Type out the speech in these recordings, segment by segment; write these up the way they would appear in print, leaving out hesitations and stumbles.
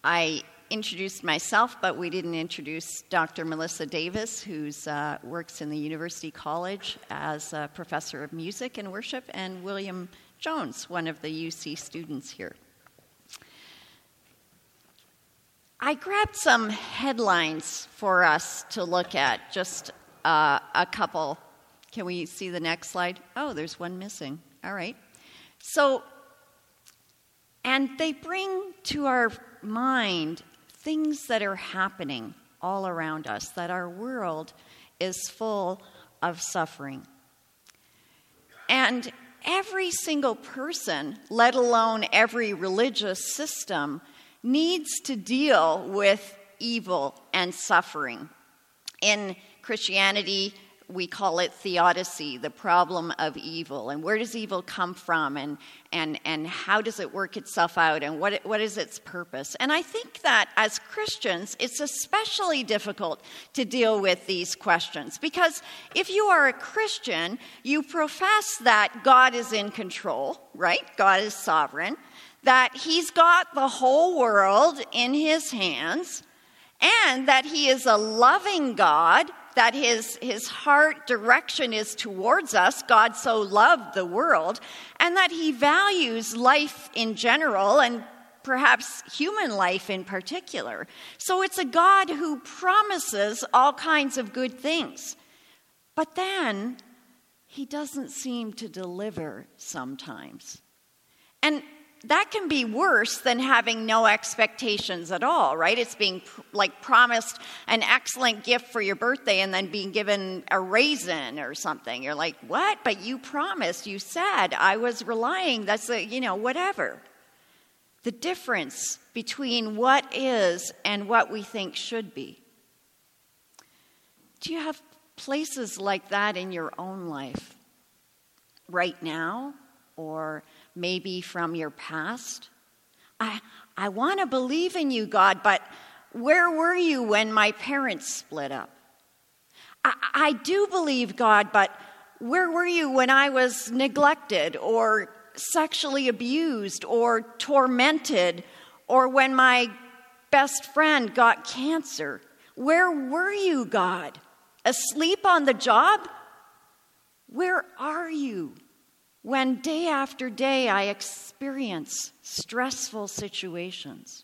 I introduced myself, but we didn't introduce Dr. Melissa Davis, who works in the University College as a professor of music and worship, and William Jones, one of the UC students here. I grabbed some headlines for us to look at, just a couple. Can we see the next slide? Oh, there's one missing. All right. And they bring to our mind things that are happening all around us, that our world is full of suffering. And every single person, let alone every religious system, needs to deal with evil and suffering. In Christianity, we call it theodicy, the problem of evil. And where does evil come from? And how does it work itself out? And what is its purpose? And I think that as Christians, it's especially difficult to deal with these questions. Because if you are a Christian, you profess that God is in control, right? God is sovereign. That he's got the whole world in his hands. And that he is a loving God, that his heart direction is towards us. God so loved the world, and that he values life in general and perhaps human life in particular. So it's a God who promises all kinds of good things. But then he doesn't seem to deliver sometimes. And that can be worse than having no expectations at all, right? It's being promised an excellent gift for your birthday and then being given a raisin or something. You're like, what? But you promised, you said, I was relying, whatever. The difference between what is and what we think should be. Do you have places like that in your own life right now, or maybe from your past? I want to believe in you, God, but where were you when my parents split up? I do believe, God, but where were you when I was neglected or sexually abused or tormented, or when my best friend got cancer? Where were you, God? Asleep on the job? Where are you when day after day I experience stressful situations?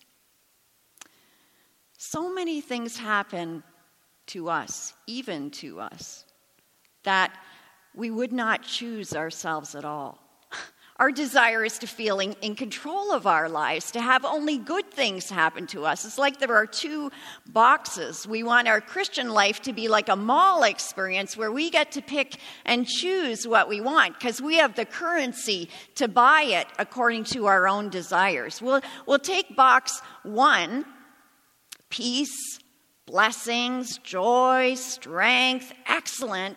So many things happen to us, even to us, that we would not choose ourselves at all. Our desire is to feel in control of our lives, to have only good things happen to us. It's like there are two boxes. We want our Christian life to be like a mall experience where we get to pick and choose what we want because we have the currency to buy it according to our own desires. We'll take box 1, peace, blessings, joy, strength, excellent.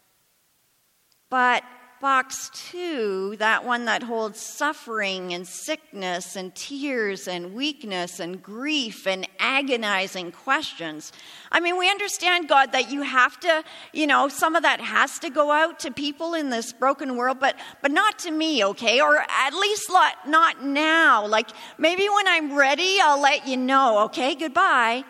But box 2, that one that holds suffering and sickness and tears and weakness and grief and agonizing questions. I mean, we understand, God, that you have to, some of that has to go out to people in this broken world, but not to me, okay? Or at least not now. Like, maybe when I'm ready, I'll let you know, okay? Goodbye.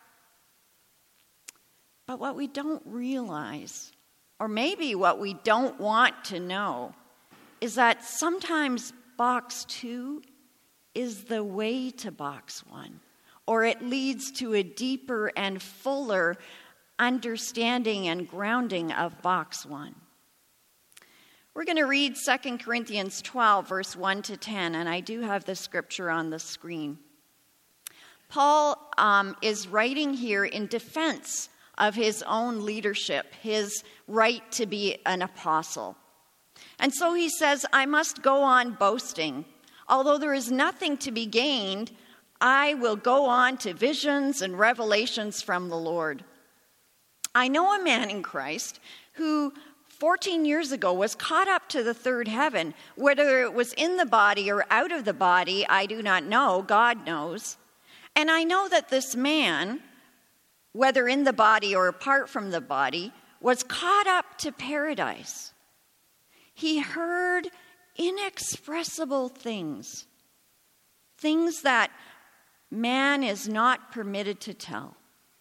But what we don't realize, or maybe what we don't want to know, is that sometimes box 2 is the way to box 1, or it leads to a deeper and fuller understanding and grounding of box 1. We're going to read 2 Corinthians 12, verse 1 to 10, and I do have the scripture on the screen. Paul is writing here in defense of his own leadership, his right to be an apostle. And so he says, I must go on boasting. Although there is nothing to be gained, I will go on to visions and revelations from the Lord. I know a man in Christ who 14 years ago was caught up to the third heaven. Whether it was in the body or out of the body, I do not know. God knows. And I know that this man, whether in the body or apart from the body, was caught up to paradise. He heard inexpressible things that man is not permitted to tell.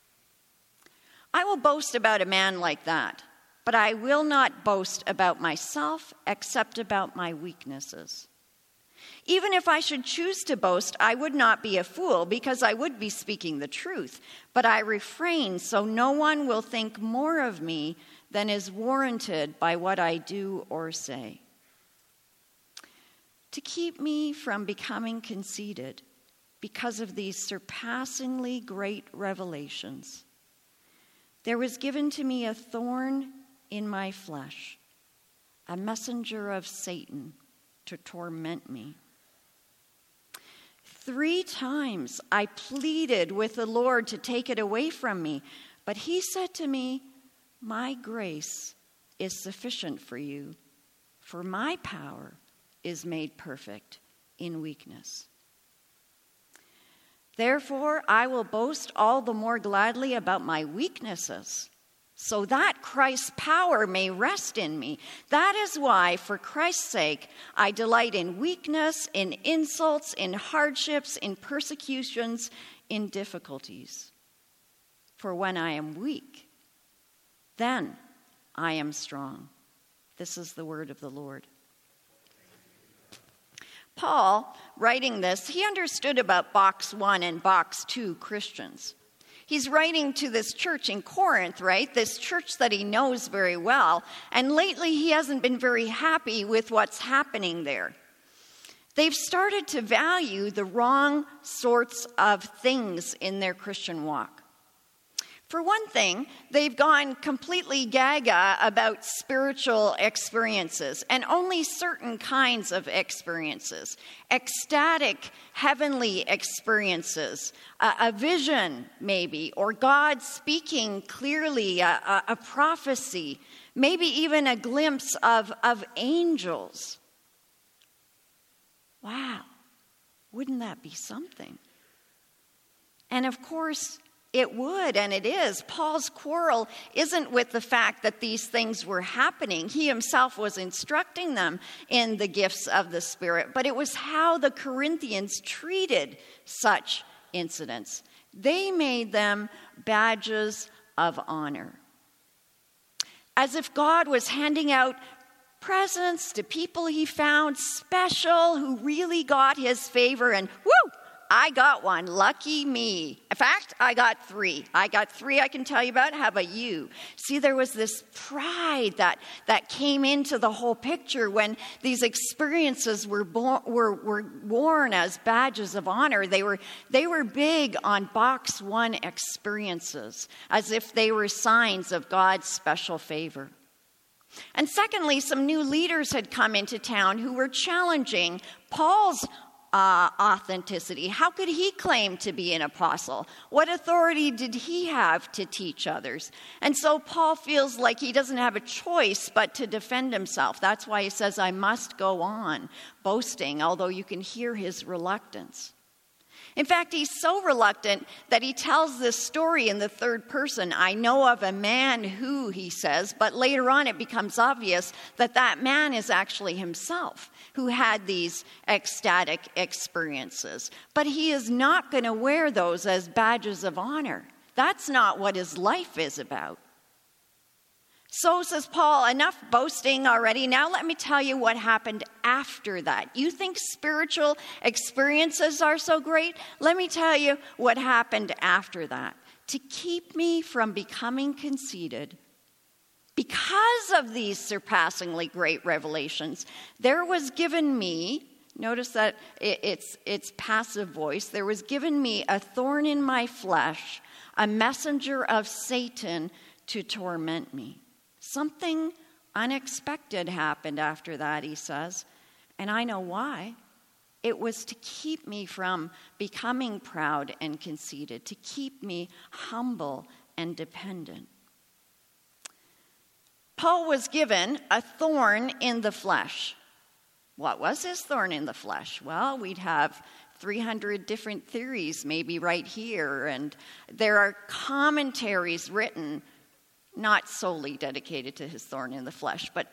I will boast about a man like that, but I will not boast about myself except about my weaknesses. Even if I should choose to boast, I would not be a fool because I would be speaking the truth. But I refrain so no one will think more of me than is warranted by what I do or say. To keep me from becoming conceited because of these surpassingly great revelations, there was given to me a thorn in my flesh, a messenger of Satan to torment me. 3 times I pleaded with the Lord to take it away from me, but he said to me, "My grace is sufficient for you, for my power is made perfect in weakness." Therefore, I will boast all the more gladly about my weaknesses, so that Christ's power may rest in me. That is why, for Christ's sake, I delight in weakness, in insults, in hardships, in persecutions, in difficulties. For when I am weak, then I am strong. This is the word of the Lord. Paul, writing this, he understood about Box 1 and Box 2 Christians. He's writing to this church in Corinth, right? This church that he knows very well. And lately he hasn't been very happy with what's happening there. They've started to value the wrong sorts of things in their Christian walk. For one thing, they've gone completely gaga about spiritual experiences and only certain kinds of experiences. Ecstatic, heavenly experiences, a vision maybe, or God speaking clearly, a prophecy, maybe even a glimpse of angels. Wow, wouldn't that be something? And of course, it would, and it is. Paul's quarrel isn't with the fact that these things were happening. He himself was instructing them in the gifts of the Spirit, but it was how the Corinthians treated such incidents. They made them badges of honor, as if God was handing out presents to people he found special, who really got his favor, and whoo! I got one. Lucky me. In fact, I got 3. I can tell you about. How about you? See, there was this pride that came into the whole picture when these experiences were worn as badges of honor. They were big on Box 1 experiences, as if they were signs of God's special favor. And secondly, some new leaders had come into town who were challenging Paul's authenticity. How could he claim to be an apostle? What authority did he have to teach others? And so Paul feels like he doesn't have a choice but to defend himself. That's why he says, I must go on boasting, although you can hear his reluctance. In fact, he's so reluctant that he tells this story in the third person. I know of a man who, he says, but later on it becomes obvious that that man is actually himself, who had these ecstatic experiences. But he is not going to wear those as badges of honor. That's not what his life is about. So, says Paul, enough boasting already. Now let me tell you what happened after that. You think spiritual experiences are so great? Let me tell you what happened after that. To keep me from becoming conceited, because of these surpassingly great revelations, there was given me, notice that it's passive voice, there was given me a thorn in my flesh, a messenger of Satan to torment me. Something unexpected happened after that, he says, and I know why. It was to keep me from becoming proud and conceited, to keep me humble and dependent. Paul was given a thorn in the flesh. What was his thorn in the flesh? Well, we'd have 300 different theories maybe right here, and there are commentaries written not solely dedicated to his thorn in the flesh, but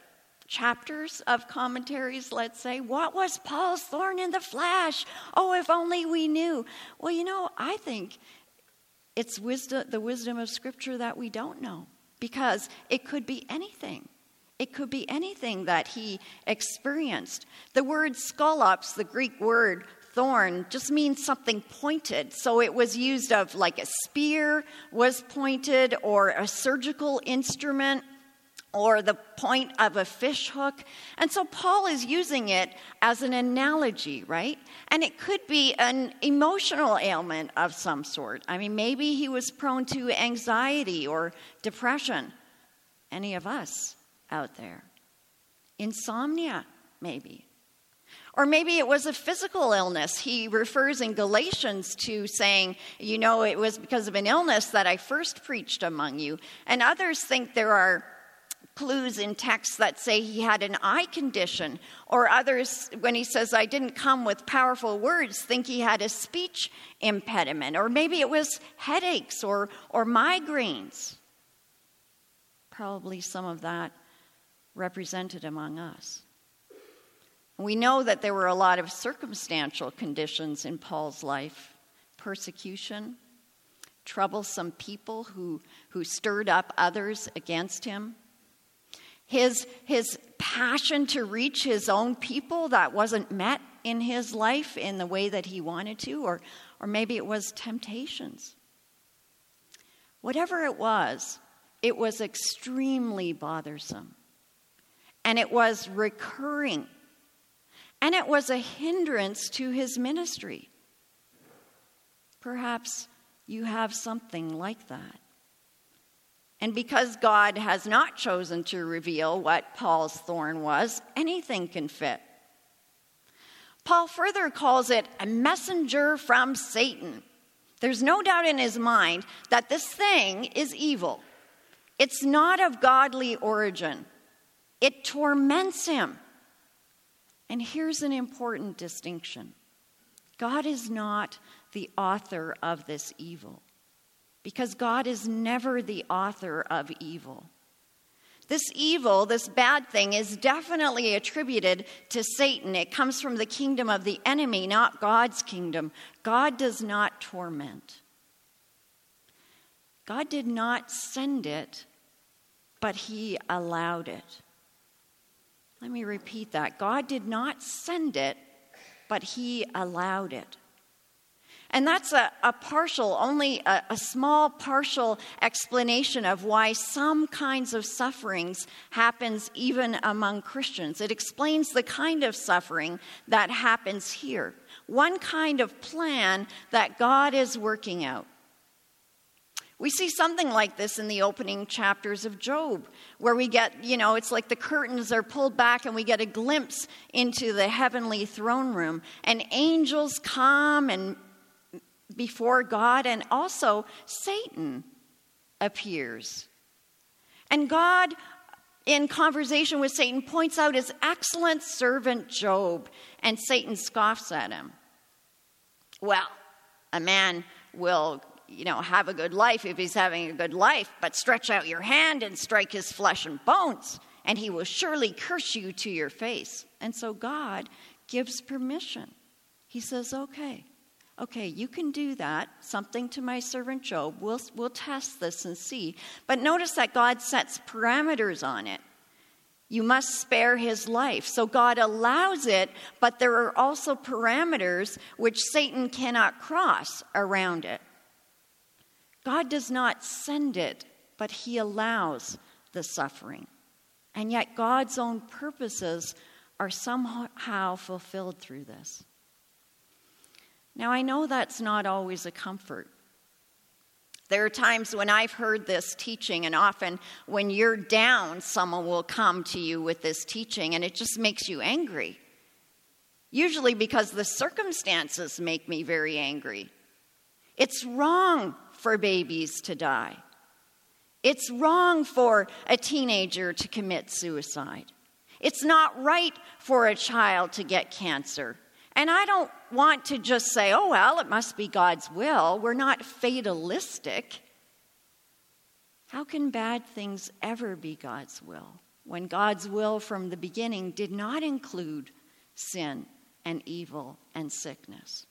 chapters of commentaries, let's say. What was Paul's thorn in the flesh? Oh, if only we knew. Well, I think it's the wisdom of Scripture that we don't know, because it could be anything. It could be anything that he experienced. The word skolops, the Greek word thorn, just means something pointed. So it was used of like a spear was pointed, or a surgical instrument, or the point of a fish hook. And so Paul is using it as an analogy, right? And it could be an emotional ailment of some sort. I mean, maybe he was prone to anxiety or depression. Any of us out there? Insomnia, maybe. Or maybe it was a physical illness. He refers in Galatians to saying, it was because of an illness that I first preached among you. And others think there are clues in texts that say he had an eye condition, or others, when he says, I didn't come with powerful words, think he had a speech impediment, or maybe it was headaches or migraines. Probably some of that represented among us. We know that there were a lot of circumstantial conditions in Paul's life: persecution, troublesome people who stirred up others against him, his passion to reach his own people that wasn't met in his life in the way that he wanted to, or maybe it was temptations. Whatever it was extremely bothersome, and it was recurring, and it was a hindrance to his ministry. Perhaps you have something like that. And because God has not chosen to reveal what Paul's thorn was, anything can fit. Paul further calls it a messenger from Satan. There's no doubt in his mind that this thing is evil. It's not of godly origin. It torments him. And here's an important distinction. God is not the author of this evil, because God is never the author of evil. This evil, this bad thing, is definitely attributed to Satan. It comes from the kingdom of the enemy, not God's kingdom. God does not torment. God did not send it, but he allowed it. Let me repeat that. God did not send it, but he allowed it. And that's a partial, only a small partial explanation of why some kinds of sufferings happens even among Christians. It explains the kind of suffering that happens here. One kind of plan that God is working out. We see something like this in the opening chapters of Job, where we get, it's like the curtains are pulled back and we get a glimpse into the heavenly throne room. And angels come and before God, and also Satan appears. And God, in conversation with Satan, points out his excellent servant Job, and Satan scoffs at him. Well, a man will, have a good life if he's having a good life, but stretch out your hand and strike his flesh and bones, and he will surely curse you to your face. And so God gives permission. He says, Okay, you can do that, something to my servant Job. We'll test this and see. But notice that God sets parameters on it. You must spare his life. So God allows it, but there are also parameters which Satan cannot cross around it. God does not send it, but he allows the suffering. And yet God's own purposes are somehow fulfilled through this. Now, I know that's not always a comfort. There are times when I've heard this teaching, and often when you're down, someone will come to you with this teaching, and it just makes you angry. Usually because the circumstances make me very angry. It's wrong for babies to die. It's wrong for a teenager to commit suicide. It's not right for a child to get cancer. And I don't want to just say, it must be God's will. We're not fatalistic. How can bad things ever be God's will? when God's will from the beginning did not include sin and evil and sickness.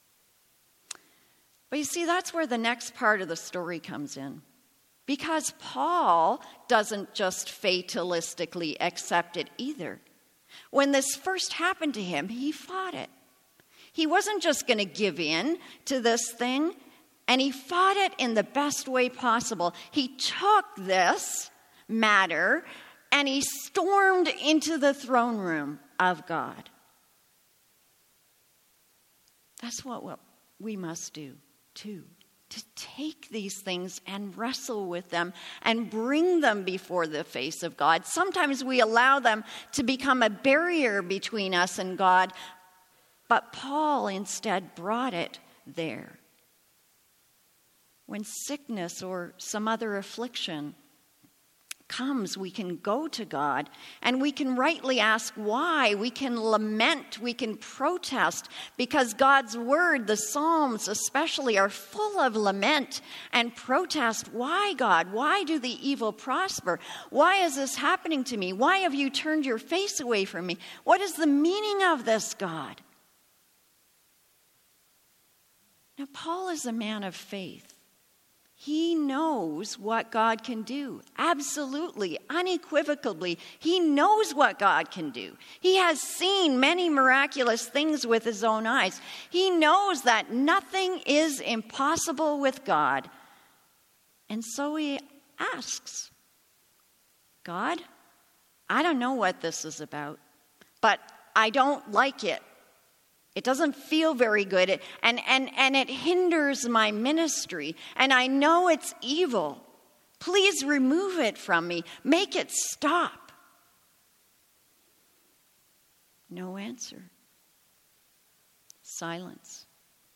But you see, that's where the next part of the story comes in. Because Paul doesn't just fatalistically accept it either. When this first happened to him, he fought it. He wasn't just going to give in to this thing, and he fought it in the best way possible. He took this matter and he stormed into the throne room of God. That's what we must do too. To take these things and wrestle with them and bring them before the face of God. Sometimes we allow them to become a barrier between us and God, but Paul instead brought it there. When sickness or some other affliction comes, we can go to God and we can rightly ask why. We can lament, we can protest, because God's word, the Psalms especially, are full of lament and protest. Why, God? Why do the evil prosper? Why is this happening to me? Why have you turned your face away from me? What is the meaning of this, God? Now, Paul is a man of faith. He knows what God can do. Absolutely, unequivocally. He knows what God can do. He has seen many miraculous things with his own eyes. He knows that nothing is impossible with God. And so he asks, God, I don't know what this is about, but I don't like it. It doesn't feel very good, and it hinders my ministry, and I know it's evil. Please remove it from me. Make it stop. No answer. Silence.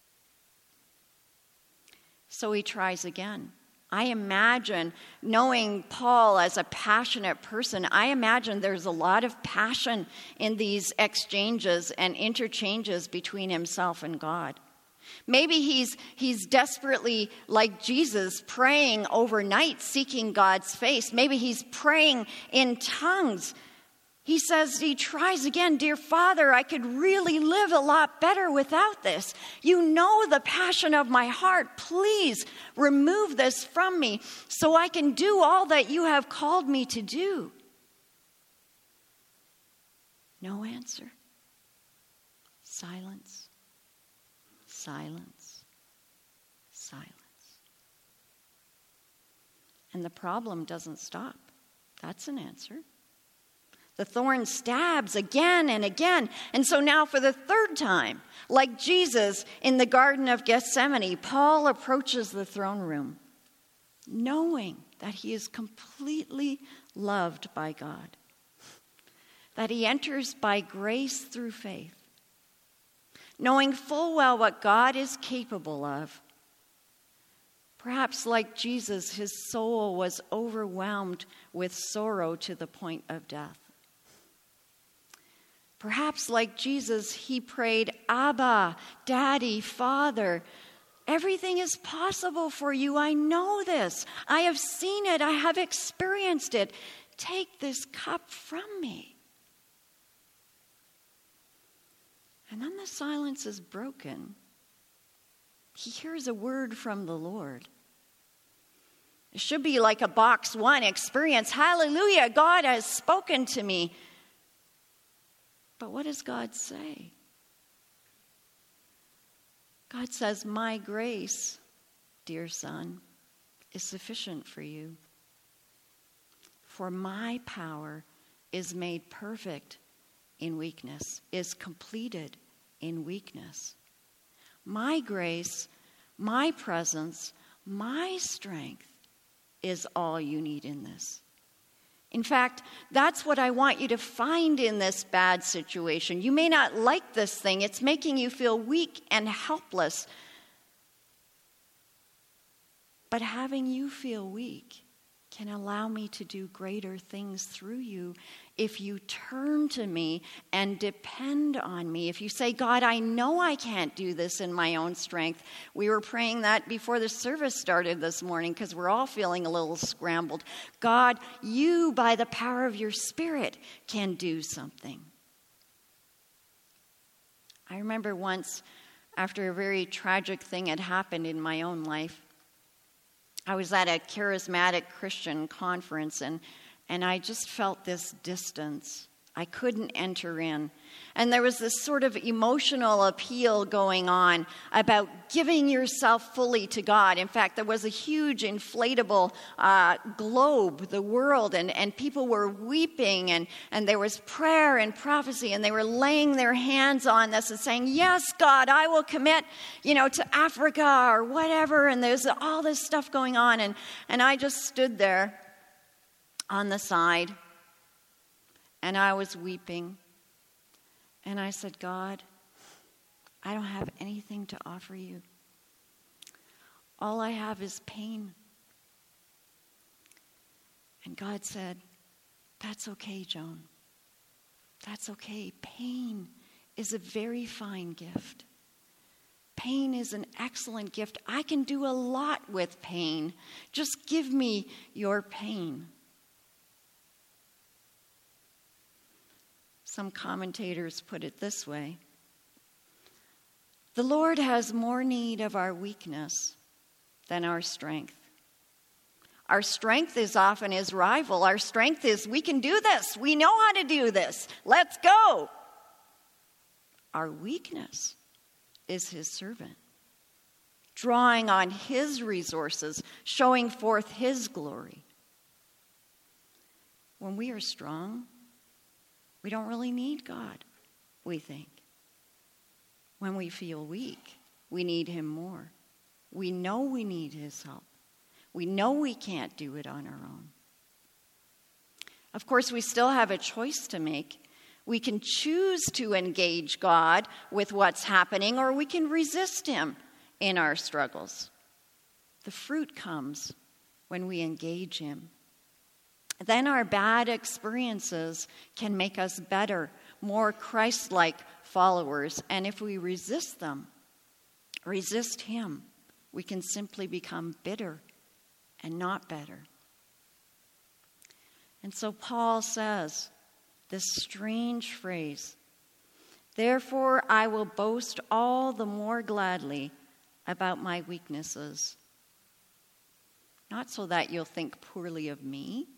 So he tries again. I imagine, knowing Paul as a passionate person, I imagine there's a lot of passion in these exchanges and interchanges between himself and God. Maybe he's desperately, like Jesus, praying overnight, seeking God's face. Maybe he's praying in tongues. He says, he tries again, dear Father, I could really live a lot better without this. You know the passion of my heart. Please remove this from me so I can do all that you have called me to do. No answer. Silence. Silence. Silence. And the problem doesn't stop. That's an answer. The thorn stabs again and again. And so now for the third time, like Jesus in the Garden of Gethsemane, Paul approaches the throne room, knowing that he is completely loved by God, that he enters by grace through faith, knowing full well what God is capable of. Perhaps like Jesus, his soul was overwhelmed with sorrow to the point of death. Perhaps like Jesus, he prayed, Abba, Daddy, Father, everything is possible for you. I know this. I have seen it. I have experienced it. Take this cup from me. And then the silence is broken. He hears a word from the Lord. It should be like a box one experience. Hallelujah, God has spoken to me. But what does God say? God says, my grace, dear son, is sufficient for you. For my power is made perfect in weakness, is completed in weakness. My grace, my presence, my strength is all you need in this. In fact, that's what I want you to find in this bad situation. You may not like this thing. It's making you feel weak and helpless. But having you feel weak can allow me to do greater things through you if you turn to me and depend on me. If you say, God, I know I can't do this in my own strength. We were praying that before the service started this morning because we're all feeling a little scrambled. God, you, by the power of your Spirit, can do something. I remember once, after a very tragic thing had happened in my own life, I was at a charismatic Christian conference, and I just felt this distance. I couldn't enter in. And there was this sort of emotional appeal going on about giving yourself fully to God. In fact, there was a huge inflatable globe, the world, and people were weeping, and there was prayer and prophecy, and they were laying their hands on this and saying, yes, God, I will commit, to Africa or whatever. And there's all this stuff going on. And I just stood there on the side, and I was weeping. And I said, God, I don't have anything to offer you. All I have is pain. And God said, that's okay, Joan. That's okay. Pain is a very fine gift. Pain is an excellent gift. I can do a lot with pain. Just give me your pain. Some commentators put it this way: the Lord has more need of our weakness than our strength. Our strength is often his rival. Our strength is, we can do this. We know how to do this. Let's go. Our weakness is his servant, drawing on his resources, showing forth his glory. When we are strong, we don't really need God, we think. When we feel weak, we need him more. We know we need his help. We know we can't do it on our own. Of course, we still have a choice to make. We can choose to engage God with what's happening, or we can resist him in our struggles. The fruit comes when we engage him. Then our bad experiences can make us better, more Christ-like followers. And if we resist them, resist him, we can simply become bitter and not better. And so Paul says this strange phrase, therefore I will boast all the more gladly about my weaknesses. Not so that you'll think poorly of me,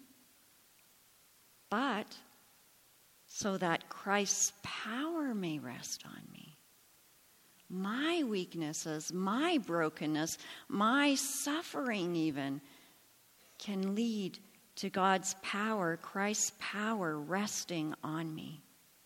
but so that Christ's power may rest on me. My weaknesses, my brokenness, my suffering even can lead to God's power, Christ's power resting on me.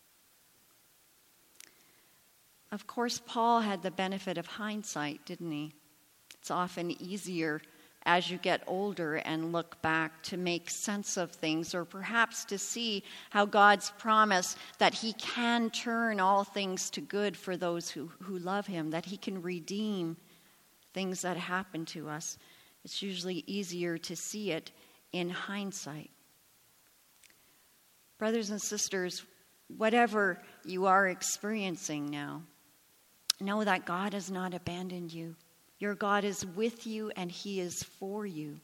Of course, Paul had the benefit of hindsight, didn't he? It's often easier as you get older and look back to make sense of things, or perhaps to see how God's promise that he can turn all things to good for those who love him, that he can redeem things that happen to us. It's usually easier to see it in hindsight. Brothers and sisters, whatever you are experiencing now, know that God has not abandoned you. Your God is with you, and he is for you.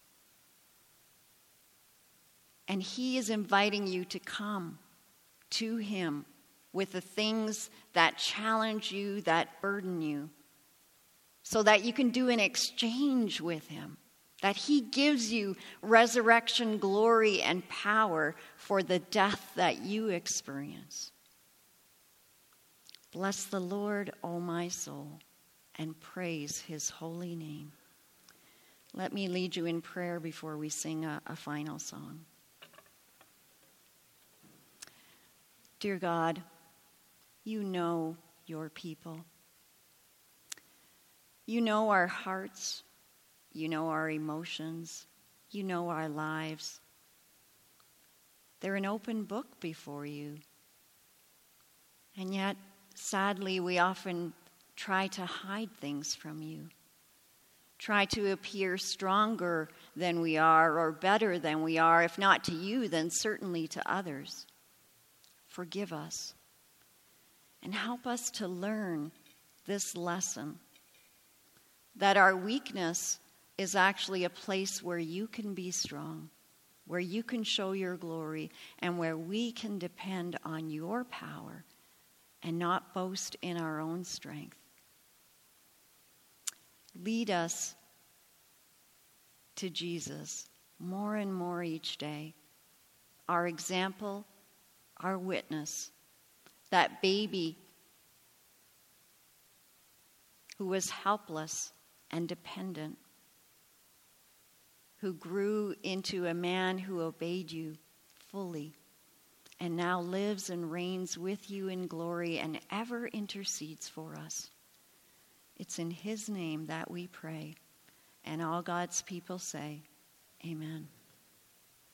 And he is inviting you to come to him with the things that challenge you, that burden you, so that you can do an exchange with him, that he gives you resurrection glory and power for the death that you experience. Bless the Lord, O my soul, and praise his holy name. Let me lead you in prayer before we sing a final song. Dear God, you know your people. You know our hearts. You know our emotions. You know our lives. They're an open book before you. And yet, sadly, we often try to hide things from you, try to appear stronger than we are or better than we are, if not to you, then certainly to others. Forgive us and help us to learn this lesson, that our weakness is actually a place where you can be strong, where you can show your glory, and where we can depend on your power and not boast in our own strength. Lead us to Jesus more and more each day, our example, our witness, that baby who was helpless and dependent, who grew into a man who obeyed you fully, and now lives and reigns with you in glory and ever intercedes for us. It's in his name that we pray, and all God's people say, amen.